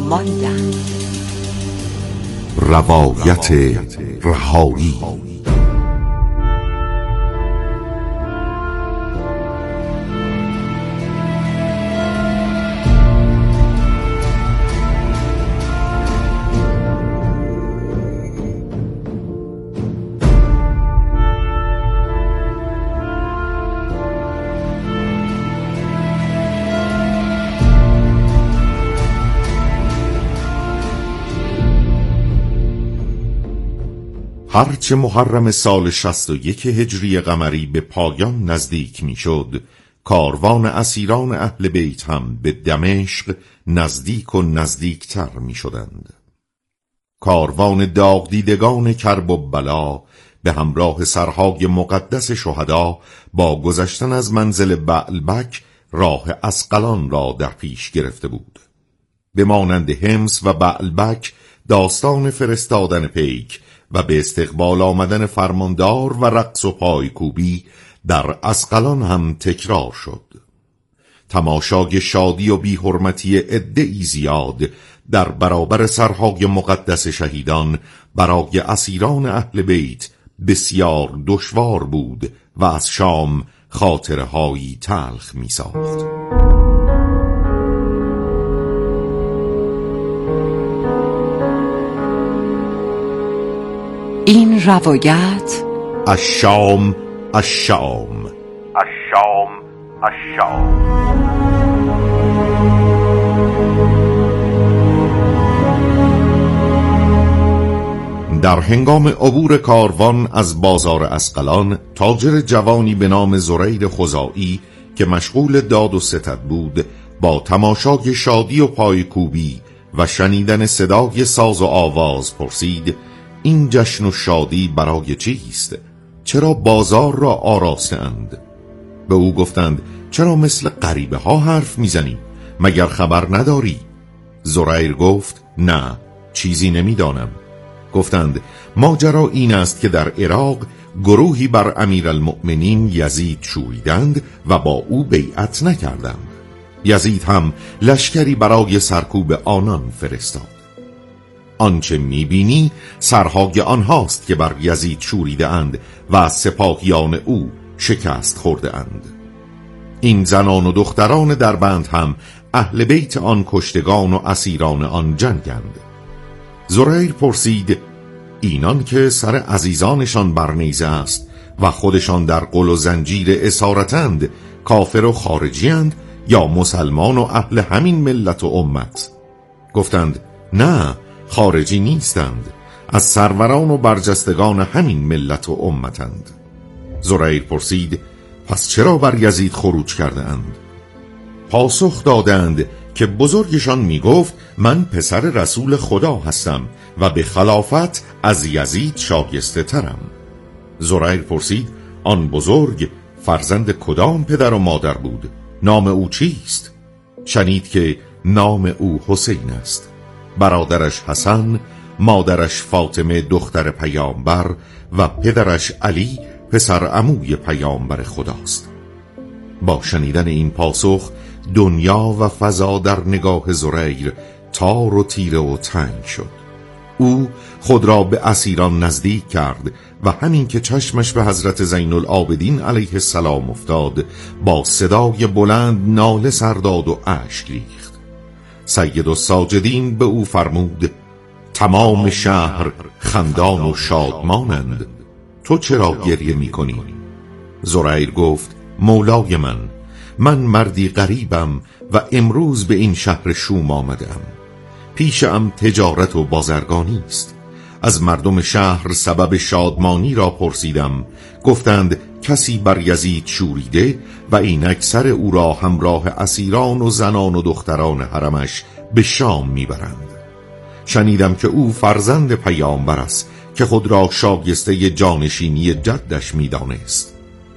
ماندند. روایت رهایی. هرچه محرم سال 61 هجری قمری به پایان نزدیک می شد، کاروان اسیران اهل بیت هم به دمشق نزدیک و نزدیکتر می شدند. کاروان داغ دیدگان کرب و بلا به همراه سرهای مقدس شهدا با گذشتن از منزل بعلبک راه اسقلان را در پیش گرفته بود. به مانند حمص و بعلبک داستان فرستادن پیک و به استقبال آمدن فرماندار و رقص و پایکوبی در اسقلان هم تکرار شد. تماشای شادی و بی‌حرمتی عده‌ای زیاد در برابر سرهای مقدس شهیدان برای اسیران اهل بیت بسیار دشوار بود و از شام خاطرهایی تلخ می ساخت. این روایت الشام در هنگام عبور کاروان از بازار اسقلان، تاجر جوانی به نام زریر خزاعی که مشغول داد و ستد بود، با تماشای شادی و پایکوبی و شنیدن صدای ساز و آواز پرسید: این جشن و شادی برای چیست؟ چرا بازار را آراستند؟ به او گفتند: چرا مثل غریبه ها حرف میزنی؟ مگر خبر نداری؟ زریر گفت: نه، چیزی نمیدانم. گفتند: ماجرا این است که در عراق گروهی بر امیرالمؤمنین یزید شوریدند و با او بیعت نکردند. یزید هم لشکری برای سرکوب آنان فرستاد. آنچه میبینی سرهای آنهاست که بر یزید شوریده اند و سپاهیان او شکست خورده اند. این زنان و دختران در بند هم اهل بیت آن کشتگان و اسیران آن جنگند. زریر پرسید: اینان که سر عزیزانشان بر نیزه است و خودشان در قل و زنجیر اسارتند، کافر و خارجی اند یا مسلمان و اهل همین ملت و امت؟ گفتند: نه، خارجی نیستند، از سروران و برجستگان همین ملت و امتند. زریر پرسید: پس چرا بر یزید خروج کرده اند؟ پاسخ دادند که بزرگشان می گفت: من پسر رسول خدا هستم و به خلافت از یزید شایسته ترم. زریر پرسید: آن بزرگ فرزند کدام پدر و مادر بود؟ نام او چیست؟ شنید که نام او حسین است. برادرش حسن، مادرش فاطمه دختر پیامبر و پدرش علی پسر عموی پیامبر خداست. با شنیدن این پاسخ دنیا و فضا در نگاه زریر تار و تیره و تنگ شد. او خود را به اسیران نزدیک کرد و همین که چشمش به حضرت زین العابدین علیه السلام افتاد، با صدای بلند ناله سر داد و اشک ریخت. سید الساجدین به او فرمود: تمام شهر خندان و شادمانند، تو چرا گریه می کنی؟ زریر گفت: مولای من مردی غریبم و امروز به این شهر شوم آمدم. پیشم تجارت و بازرگانی است. از مردم شهر سبب شادمانی را پرسیدم. گفتند کسی بر یزید شوریده و این اکثر او را همراه اسیران و زنان و دختران حرمش به شام میبرند. شنیدم که او فرزند پیامبر است که خود را شایسته جانشینی جدش میدانست.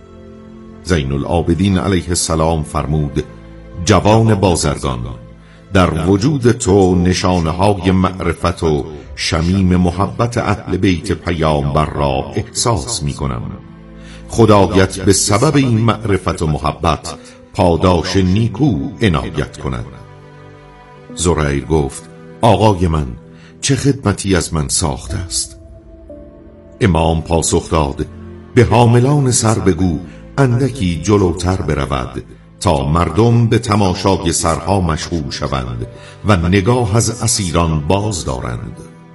زین العابدین علیه السلام فرمود: جوان بازرگان، در وجود تو نشانه‌های معرفت و شمیم محبت اهل بیت پیامبر را احساس می‌کنم. خدایت به سبب این معرفت و محبت پاداش نیکو عنایت کند. زریر گفت: آقای من چه خدمتی از من ساخته است؟ امام پاسخ داد به حاملان سر بگو اندکی جلوتر برود تا مردم به تماشای سرها مشغول شوند و نگاه از اسیران باز دارند.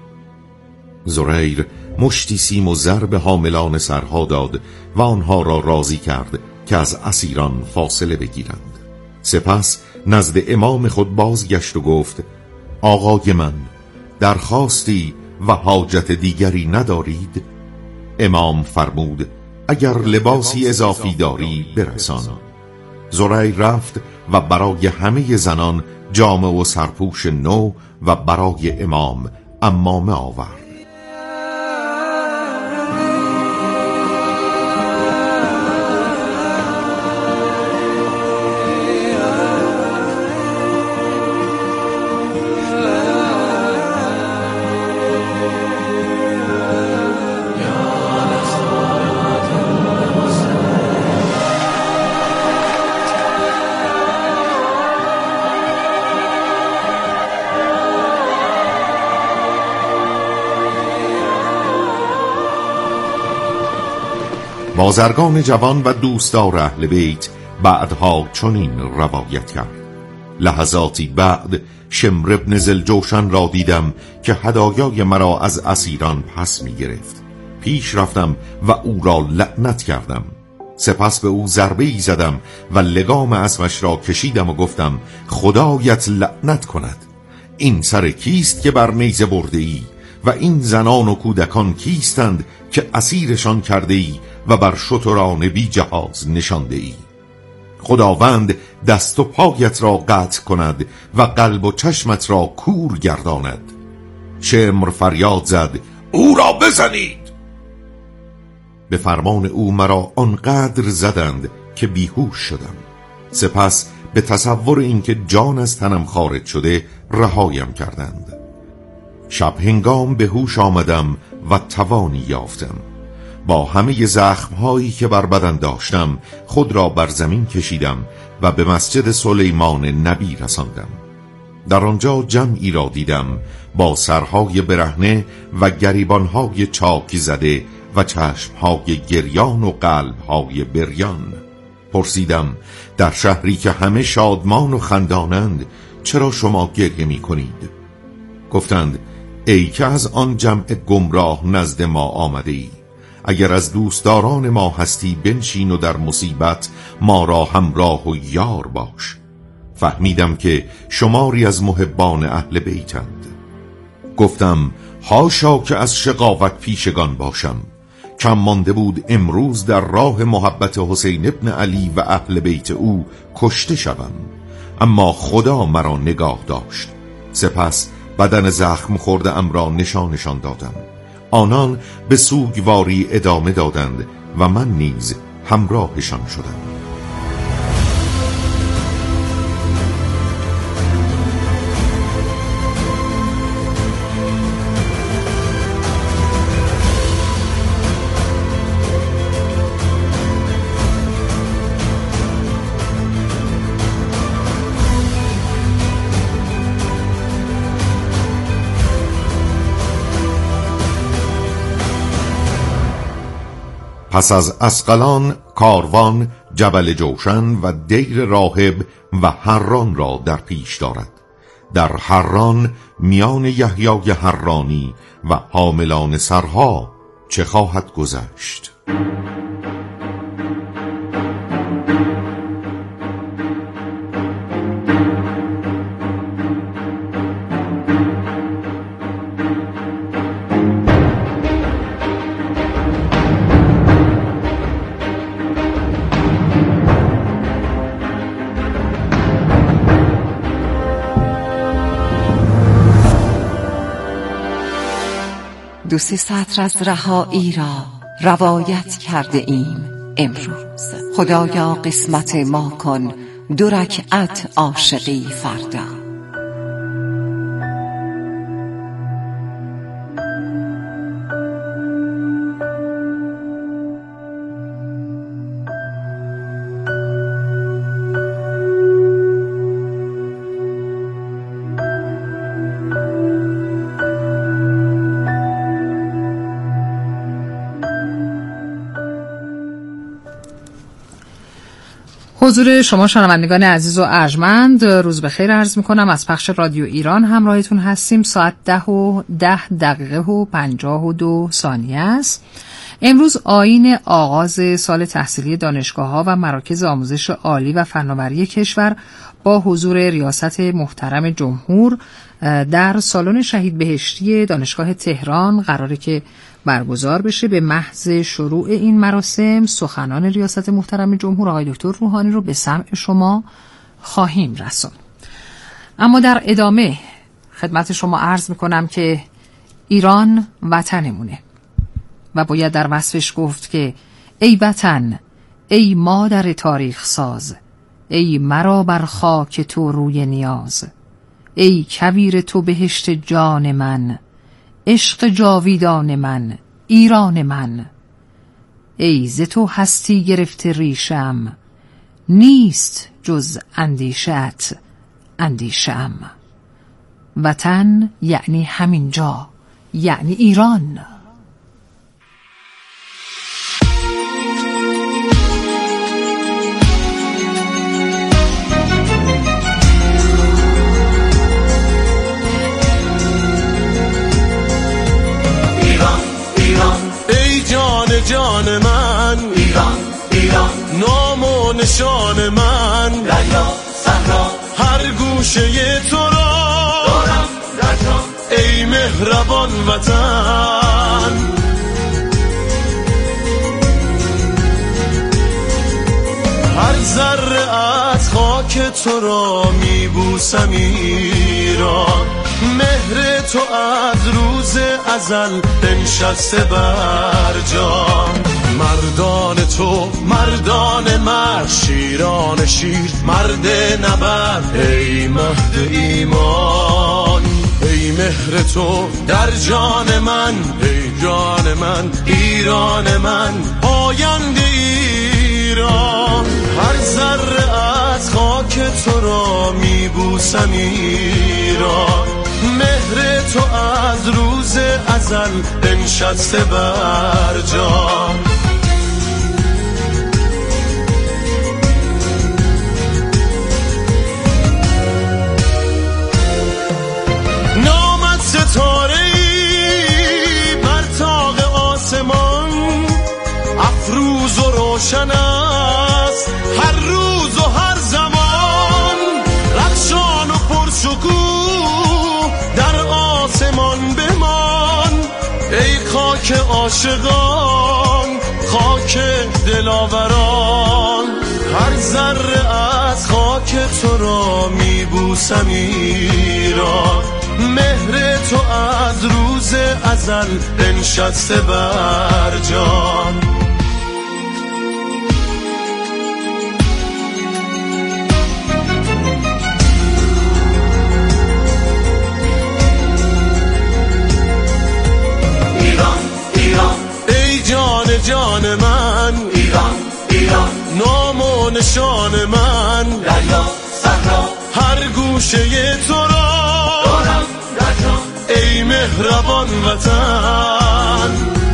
زریر مشتی سیم و زر به حاملان سرها داد و آنها را راضی کرد که از اسیران فاصله بگیرند. سپس نزد امام خود بازگشت و گفت آقای من درخواستی و حاجت دیگری ندارید؟ امام فرمود اگر لباسی اضافی داری برسان. زریر رفت و برای همه زنان جامه و سرپوش نو و برای امام عمامه آورد. بازرگان جوان و دوستدار اهل بیت بعدها چنین روایت کرد: لحظاتی بعد شمر ابن ذوالجوشن را دیدم که هدایای مرا از اسیران پس می گرفت. پیش رفتم و او را لعنت کردم. سپس به او ضربه‌ای زدم و لگام اسبش را کشیدم و گفتم خدایت لعنت کند. این سر کیست که بر نیزه برده ای و این زنان و کودکان کیستند که اسیرشان کرده ای و بر شتران بی جهاز نشانده ای؟ خداوند دست و پایت را قطع کند و قلب و چشمت را کور گرداند. شمر فریاد زد او را بزنید. به فرمان او مرا آنقدر زدند که بیهوش شدم. سپس به تصور اینکه جان از تنم خارج شده رهایم کردند. شب هنگام به هوش آمدم و توانی یافتم. با همه زخمهایی که بر بدن داشتم خود را بر زمین کشیدم و به مسجد سلیمان نبی رساندم. در آنجا جمعی را دیدم با سرهای برهنه و گریبانهای چاک زده و چشمهای گریان و قلبهای بریان. پرسیدم در شهری که همه شادمان و خندانند چرا شما گریه می کنید؟ گفتند ای که از آن جمع گمراه نزد ما آمده ای، اگر از دوستداران ما هستی بنشین و در مصیبت ما را همراه و یار باش. فهمیدم که شماری از محبان اهل بیتند. گفتم حاشا که از شقاوت پیشگان باشم. کم مانده بود امروز در راه محبت حسین ابن علی و اهل بیت او کشته شوم، اما خدا مرا نگاه داشت. سپس بدن زخم خورده ام را نشانشان دادم. آنان به سوگواری ادامه دادند و من نیز همراهشان شدم. پس از اسقلان کاروان جبل جوشن و دیر راهب و حران را در پیش دارد. در حران میان یحیای حرانی و حاملان سرها چه خواهد گذشت؟ دو سه سطر از رهایی را روایت کرده ایم امروز. خدایا قسمت ما کن 2 رکعت عاشقی فردا. حضور شما شنوندگان عزیز و ارجمند، روز بخیر عرض میکنم. از پخش رادیو ایران همراهتون هستیم. ساعت 10:10:52 است. امروز آیین آغاز سال تحصیلی دانشگاه‌ها و مراکز آموزش عالی و فناوری کشور با حضور ریاست محترم جمهور در سالن شهید بهشتی دانشگاه تهران قراره که برگزار بشه. به محض شروع این مراسم سخنان ریاست محترم جمهور آقای دکتر روحانی رو به سمع شما خواهیم رسوند. اما در ادامه خدمت شما عرض میکنم که ایران وطنمونه و باید در وصفش گفت که ای وطن، ای مادر تاریخ ساز، ای مرا بر خاک تو روی نیاز، ای کویر تو بهشت جان من، عشق جاویدان من، ایران من، ای ز تو هستی گرفته ریشم، نیست جز اندیشت اندیشم. وطن یعنی همین جا، یعنی ایران. جان من ایران، ایران نام و نشان من، دریا صحرا هر گوشه تو را دارم در جان، ای مهربان وطن. هر ذره از خاک تو را میبوسم ایران، مهر تو از روز ازل بنشسته بر جان. مردان تو مردان مرد، شیران شیر مرد نبرد، ای مهد ایمان، ای مهر تو در جان من، ای جان من، ایران من، آینده ایران. هر ذره از خاک تو را میبوسم ایران، مهر تو از روز ازل بنشسته بر جان. نامت ستاره‌ای بر طاق آسمان، افروز و روشن است هر روز و هر زمان، رخشان و پرشکوه در آسمان بمان، ای خاک عاشقان، خاک دلاوران. هر ذره از خاک تو را میبوسم ایران، مهر تو از روز ازل بنشسته بر جان. جان من ایران، ایران نام و نشان من، دریا صحرا هر گوشه تو را دارم در جان، ای مهربان وطن.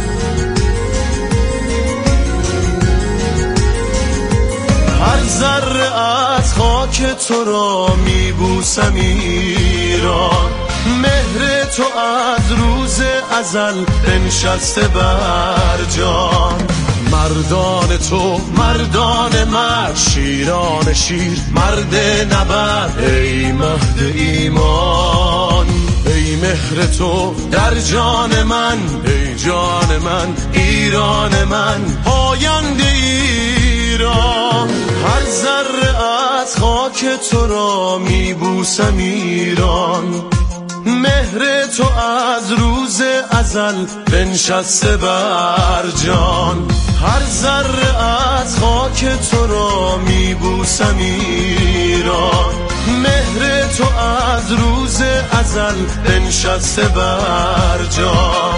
هر ذره از خاک تو را میبوسم ایران، مهر تو از روز ازل بنشسته بر جان. مردان تو مردان مرد، شیران شیر مرد نبرد، ای مهد ایمان، ای مهر تو در جان من، ای جان من، ایران من، آینده ایران. هر ذره از خاک تو را میبوسم ایران، مهر تو از روز ازل بنشسته بر جان. هر ذره از خاک تو را میبوسم ایران، مهر تو از روز ازل بنشسته بر جان.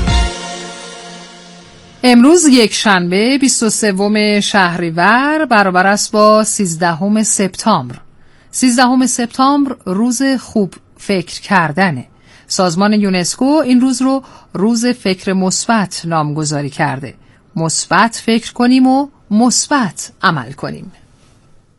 امروز یک شنبه 23 شهریور برابر است با 13 سپتامبر. 13 سپتامبر روز خوب فکر کردنه. سازمان یونسکو این روز رو روز فکر مثبت نامگذاری کرده. مثبت فکر کنیم و مثبت عمل کنیم.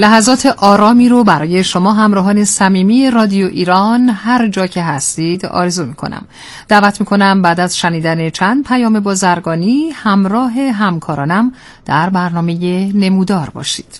لحظات آرامی رو برای شما همراهان صمیمی رادیو ایران هر جا که هستید آرزو میکنم. دعوت میکنم بعد از شنیدن چند پیام بازرگانی همراه همکارانم در برنامه نمودار باشید.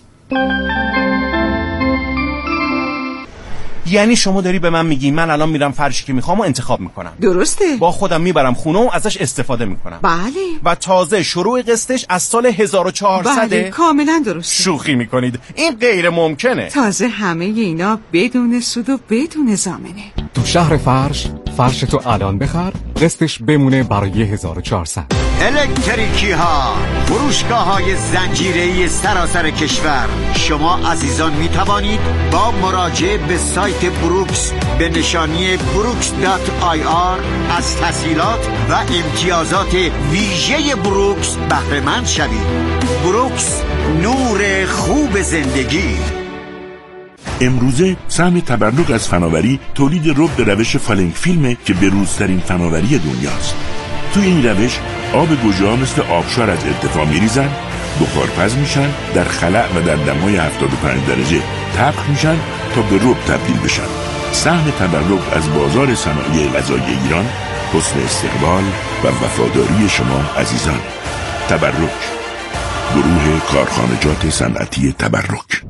یعنی شما داری به من میگی من الان میرم فرشی که میخوام و انتخاب میکنم؟ درسته. با خودم میبرم خونه و ازش استفاده میکنم. بله. و تازه شروع قسطش از سال 1400. بله کاملا درسته. شوخی میکنید؟ این غیر ممکنه. تازه همه اینا بدون سود و بدون ضامنه. تو شهر فرش تو الان بخر، قسطش بمونه برای 1400. الکتریکی ها، فروشگاه های زنجیره‌ای سراسر کشور. شما عزیزان می توانید با مراجعه به سایت بروکس به نشانی brooks.ir از تسهیلات و امتیازات ویژه بروکس بهره مند شوید. بروکس، نور خوب زندگی. امروزه سهم تبرک از فناوری تولید رب به روش فالنگ فیلمه که بروزترین فناوری دنیاست. توی این روش آب گوجه‌ها مثل آبشار از ارتفاع میریزن، بخارپز میشن، در خلأ و در دمای 75 درجه طبخ میشن تا به رب تبدیل بشن. سهم تبرک از بازار صنایع غذایی ایران حسن استقبال و وفاداری شما عزیزان. تبرک، گروه کارخانجات صنعتی تبرک.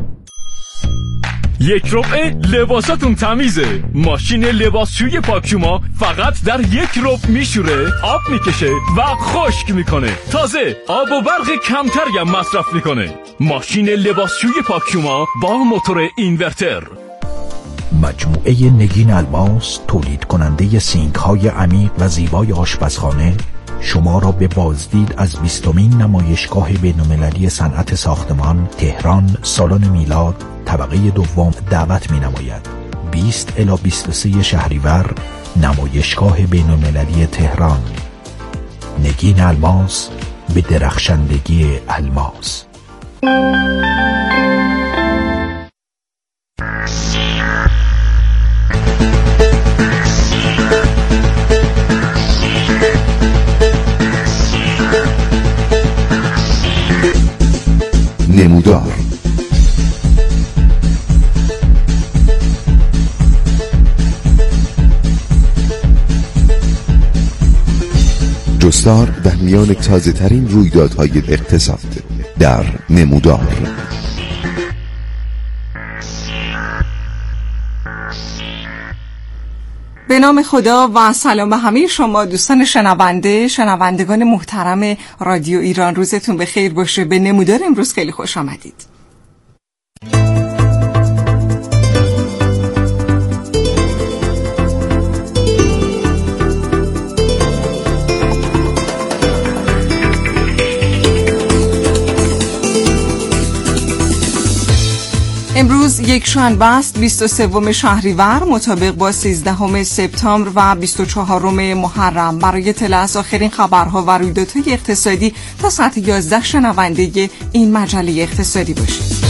یک ربع لباساتون تمیزه. ماشین لباسشوی پاکیوما فقط در یک ربع میشوره، آب میکشه و خشک میکنه. تازه آب و برق کمتری هم مصرف میکنه. ماشین لباسشوی پاکیوما با موتور اینورتر. مجموعه نگین الماس، تولید کننده سینک های عمیق و زیبای آشپزخانه، شما را به بازدید از 20مین نمایشگاه بین‌المللی صنعت ساختمان تهران سالن میلاد طبقه دوم دعوت می نماید. 20 الی 23 شهریور، نمایشگاه بین‌المللی تهران. نگین الماس، به درخشندگی الماس. نمودار. جستار در میان تازه ترین رویدادهای اقتصاد در نمودار. به نام خدا و سلام به همه شما دوستان شنوندگان محترم رادیو ایران. روزتون بخیر باشه. به نمودار امروز خیلی خوش آمدید. امروز یک شنبه است، 23 شهریور مطابق با 13 سپتامبر و 24 محرم. برای اطلاع از آخرین خبرها و رویدادهای اقتصادی تا ساعت 11 شنونده این مجله اقتصادی باشید.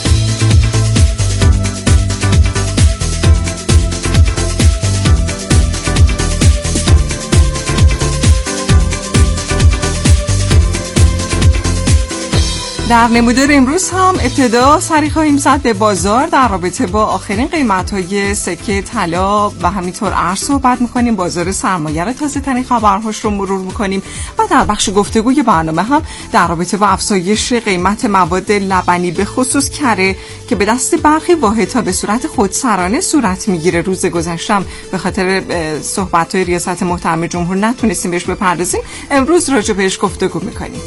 در نمودار امروز هم ابتدا سری خواهیم زد به بازار. در رابطه با آخرین قیمت‌های سکه طلا و همینطور ارز صحبت می‌کنیم. بازار سرمایه را تازه ترین خبرهاش رو مرور می‌کنیم و در بخش گفتگوی برنامه هم در رابطه با افزایش قیمت مواد لبنی به خصوص کره که به دست برخی واحدها به صورت خودسرانه صورت می‌گیره. روز گذشته به خاطر صحبت‌های ریاست محترم جمهور نتونستیم بهش بپردازیم. امروز راجع بهش گفتگو می‌کنیم.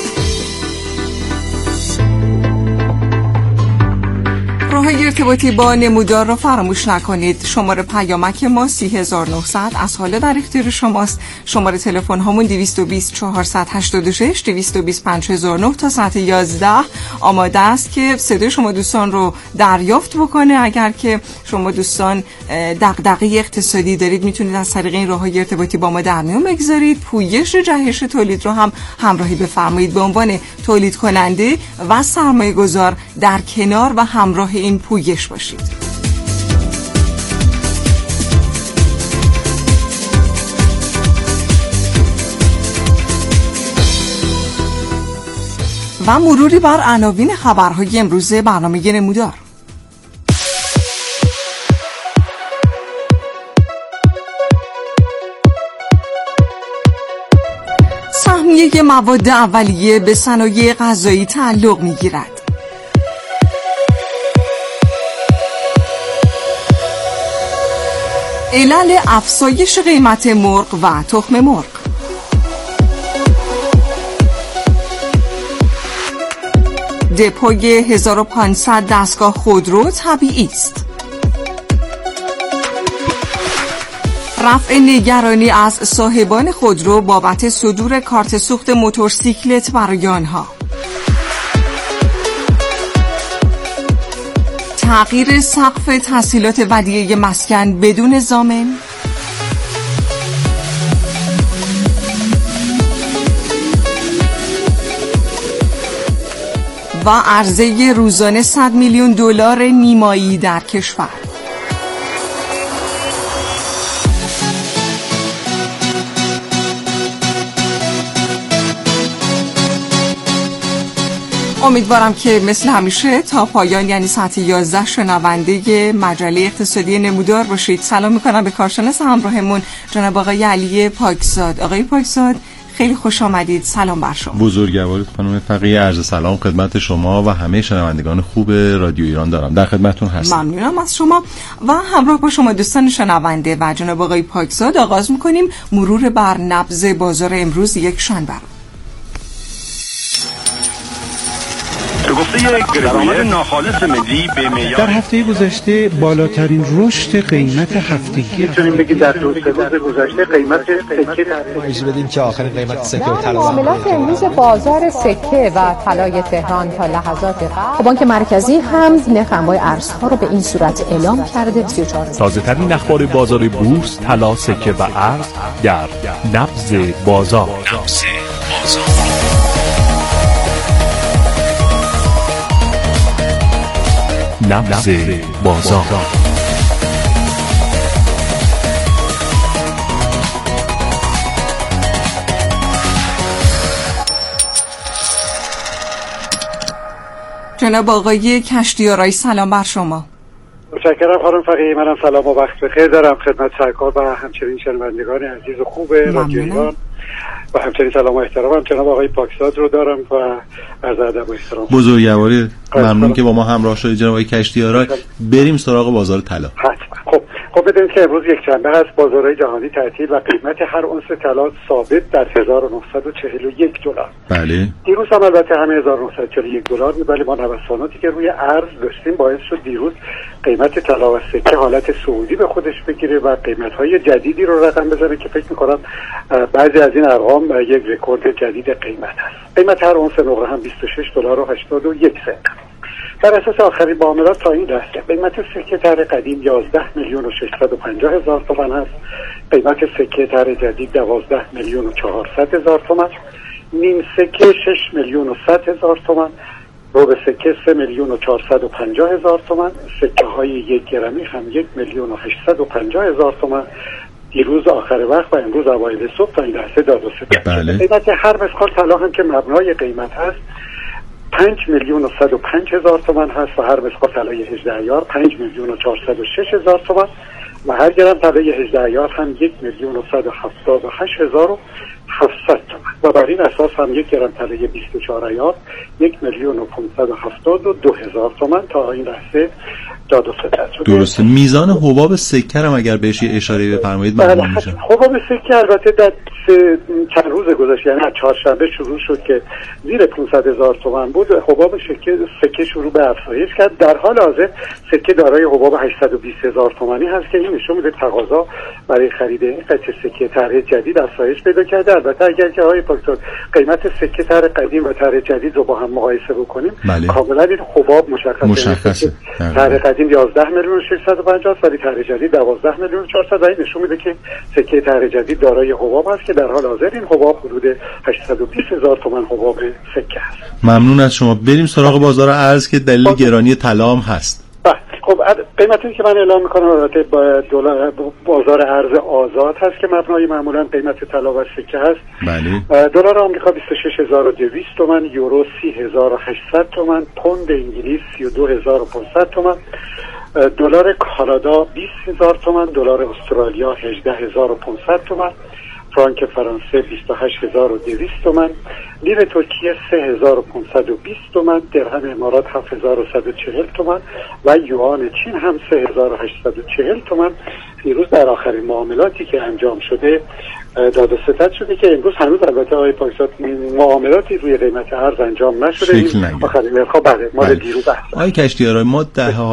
راه‌های ارتباطی با نمودار را فراموش نکنید. شماره پیامک ما 30900 از حالا در اختیار شماست. شماره تلفن هامون 220 486 220 5009 تا ساعت 11 آماده است که صدای شما دوستان رو دریافت بکنه. اگر که شما دوستان دغدغه اقتصادی دارید میتونید از طریق این راه‌های ارتباطی با ما در میون بگذارید. پویش جهش تولید رو هم همراهی بفرمایید. به عنوان تولید کننده و سرمایه‌گذار در کنار و همراه این پویش باشید. و مروری بر عناوین خبرهای امروز برنامه نمودار. سهمیه مواد اولیه به صنایع غذایی تعلق می‌گیرد. علل افزایش قیمت مرغ و تخم مرغ. دپوی 1500 دستگاه خودرو طبیعی است. رفع نگرانی از صاحبان خودرو بابت صدور کارت سوخت موتورسیکلت برای آنها. تغییر سقف تسهیلات ودیعه مسکن بدون ضامن. و عرضه روزانه 100 میلیون دلار نیمایی در کشور. امیدوارم که مثل همیشه تا پایان یعنی ساعت 11 شنونده مجله اقتصادی نمودار باشید. سلام میکنم به کارشناس همراهمون جناب آقای علی پاکزاد. آقای پاکزاد خیلی خوش آمدید. سلام بر شما. بزرگوارید خانم فقیه، عرض سلام خدمت شما و همه شنوندگان خوب رادیو ایران دارم. در خدمتتون هستم. ممنونم از شما و همراه با شما دوستان شنونده و جناب آقای پاکزاد آغاز میکنیم مرور بر نبض بازار امروز یک شنبه. درآمد ناخالص ملی به معیار در هفته گذشته بالاترین رشد قیمت هفتگی میتونیم بگیم در دو سه روز گذشته قیمت سکه تایید بدیم که آخرین قیمت سکه و طلا معاملات امروز بازار سکه و طلای تهران تا لحظات قبل بانک مرکزی هم نرخ انواع ارزها رو به این صورت اعلام کرده. 34 تازه‌ترین اخبار بازار بورس، طلا، سکه و ارز در نبض بازار. نبض بازار. جناب آقای کشتیارای سلام بر شما. متشکرم خانم فقیه. منم سلام و وقت بخیر دارم خدمت سرکار و همچنین شنوندگان عزیز و خوب رادیو ایران و همچنین سلام و احترامم جناب آقای پاکزاد رو دارم و عرض ادب و احترام. بزرگواری ممنون که با ما همراه شدید جناب آقای کشتیارای. بریم سراغ بازار طلا. خب بدونید که امروز یک شنبه هست، بازارهای جهانی تعطیل و قیمت هر اونس طلا ثابت در 1941 دلار. بله. دیروز هم البته همه 1941 دلار بود، ولی ما نوساناتی که روی ارز داشتیم باعث شد دیروز قیمت طلا و سکه حالت صعودی به خودش بگیره و قیمت‌های جدیدی رو رقم بزنه که فکر می‌کنم بعضی از این ارقام یک رکورد جدید قیمت هست. قیمت هر اونس نقره هم 26 دلار و 81 سنت. در اساس آخرین معاملات تا این لحظه قیمت سکه طرح قدیم 11 میلیون و 650 هزار تومان هست. قیمت سکه طرح جدید 12 میلیون و 400 هزار تومان. نیم سکه 6 میلیون و 100 هزار تومان. ربع سکه 3 میلیون و 450 هزار تومان. سکه های 1 گرمی هم 1 میلیون و 850 هزار تومان. دیروز آخر وقت و امروز اوایل صبح تا این لحظه داد و ستد. بله. قیمت هر مسخال طلا هم که مبنای قیمت هست 5 میلیون و 105 هزار تومان هست و هر مسخال طلای 18 ایار 5 میلیون و 406 هزار تومان و هر گرم طلای 18 ایار هم 1 میلیون و 178 هزار و 700 تومان و بر این اساس هم 1 گرم طلای 24 ایار 1 میلیون و 572 هزار تومان تا این لحظه داد و ستد شده. درسته. میزان حباب سکه هم اگر بهش اشاره بفرمایید ممنون میشم. حباب سکه البته در چند روز گذشته یعنی چهارشنبه شروع شد که زیر 500 هزار تومان بود. حباب سکه شروع به افزایش کرد. در حال حاضر سکه دارای حباب 820 هزار تومانی هست که این نشون میده تقاضا برای خرید قطعه سکه طرح جدید افزایش پیدا کرده. البته اگر که آقای پاکزاد قیمت سکه طرح قدیم و طرح جدید رو با هم مقایسه بکنیم کاملا این حباب مشخصه. طرح قدیم 11 میلیون و 650 ولی طرح جدید 12 میلیون و 400 و این نشون میده که سکه طرح جدید دارای حباب است که در حال حاضر این حباب حدود 820 هزار تومان حباب سکه است. ممنون از شما. بریم سراغ بازار ارز که دلیل گرانی طلا هم هست. خب قیمتی که من اعلام میکنم البته با دلار بازار ارز آزاد هست که مبنای معمولا قیمت طلا و سکه هست. بله. دلار آمریکا 26200 تومان، یورو 30800 تومان، پوند انگلیس 32500 تومان، دلار کانادا 20000 تومان، دلار استرالیا 18500 تومان، فرانک فرانسه 28200 تومان، لیر ترکیه 3520 تومان، درهم امارات 7140 تومان و یوان چین هم 3840 تومان. دیروز در آخرین معاملاتی که انجام شده داد و ستد شده که امروز هنوز البته آقای پاکزاد معاملاتی روی قیمت ارز انجام نشده. آخرین نرخ‌ها مال دیروز است. آقای کشتیارای، ما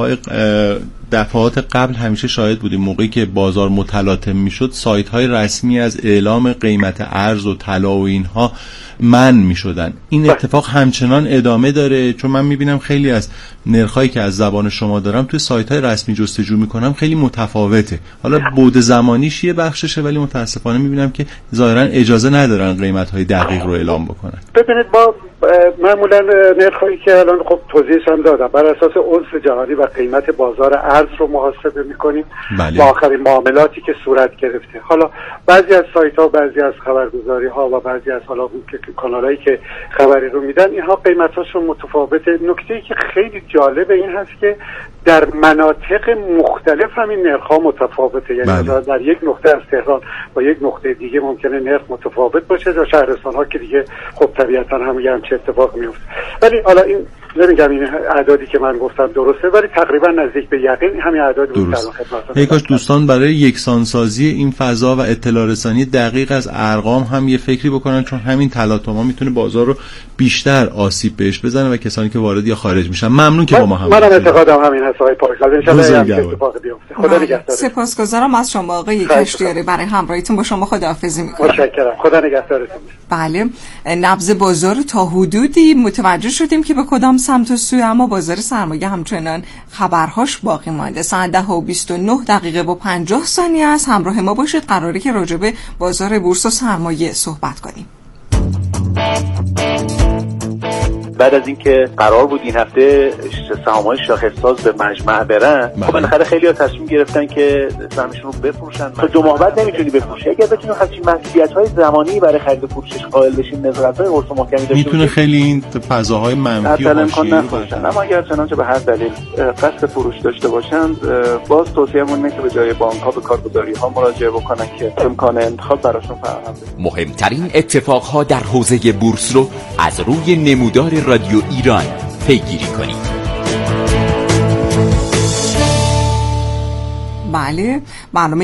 دفعات قبل همیشه شاهد بودیم موقعی که بازار متلاطم میشد سایت‌های رسمی از اعلام قیمت ارز و طلا و اینها منع میشدن. این اتفاق همچنان ادامه داره؟ چون من میبینم خیلی از نرخایی که از زبان شما دارم توی سایت‌های رسمی جستجو میکنم خیلی متفاوته. حالا بعد زمانیش یه بخششه، ولی متاسفانه میبینم که ظاهرا اجازه ندارن قیمت‌های دقیق رو اعلام بکنن. ببینید ما معمولا نرخایی که الان خب توضیحش هم دادم بر اساس اونس جهانی و قیمت بازار ارز رو محاسبه میکنیم با آخرین معاملاتی که صورت گرفته. حالا بعضی از سایت‌ها، بعضی از خبرگزاری‌ها و بعضی از حالا کانالایی که خبری رو میدن اینها قیمتاشون متفاوته. نکته‌ای که خیلی جالب این هست که در مناطق مختلف همین نرخ‌ها متفاوته. یعنی در یک نقطه از تهران با یک نقطه دیگه ممکنه نرخ متفاوت باشه و شهرستان‌ها که دیگه خب طبیعتاً هم چه اتفاق میفته. ولی حالا این نمیگم این اعدادی که من گفتم درسته، ولی تقریبا نزدیک به یقین همین اعداد بود که خدمتتون. کاش دوستان برای یکسانسازی این فضا و اطلاع رسانی دقیق از ارقام هم یه فکری بکنن، چون همین تلاطم‌ها میتونه بازار رو بیشتر آسیب بهش بزنه و کسانی که وارد یا خارج میشن. ممنون که با ما هم. منم اعتقادم همین هست آقای پاکزاد. ان شاءالله اتفاق بیفته. خدا نگهدار. سپاسگزارم از شما آقای کشتیاری برای همراهیتون با شما. خداحافظی می‌کنم. متشکرم. خدا نگهدارتون. بله، نبض بازار تا حدودی متوجه شدیم که به کدام سمت و سوی، اما بازار سرمایه همچنان خبرهاش باقی مانده. ساعت 10:29 و 50 ثانیه است. همراه ما باشید، قراره که راجع به بازار بورس و سرمایه صحبت کنیم. بعد از اینکه قرار بود این هفته سهام‌های شاخص‌ساز به مجمع برن، بالاخره خیلی‌ها تصمیم گرفتن که سهمشون رو بفروشن. تا 2 ماه بعد نمیتونی بفروشی. اگر بتونی همچین محدودیت‌های زمانی برای خرید و فروشش قائل بشین، نظارت‌های قرص محکمی داشته باشی، میتونه خیلی این فضاهای منفی و حاشیه‌ای نفروشن. اما اگر چنانچه به هر دلیل قصد فروش داشته باشن، باز توصیه‌مون اینه که به جای بانک‌ها به کارگزاری‌ها مراجعه بکنن که امکان انتخاب براشون فراهم بشه. مهمترین اتفاق‌ها در حوزه بورس رو از روی نمودار رادیو ایران پیگیری کنید. بله، برنامه